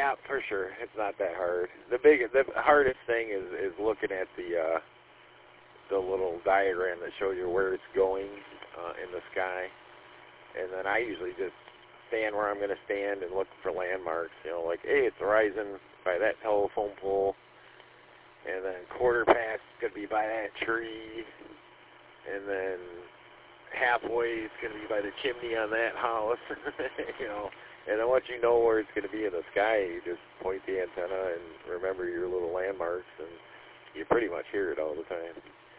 Yeah, for sure. It's not that hard. The hardest thing is looking at the little diagram that shows you where it's going in the sky, and then I usually just stand where I'm going to stand and look for landmarks. You know, like, hey, it's rising by that telephone pole, and then quarter past is going to be by that tree, and then halfway it's going to be by the chimney on that house. You know. And then once you know where it's going to be in the sky, you just point the antenna and remember your little landmarks, and you pretty much hear it all the time.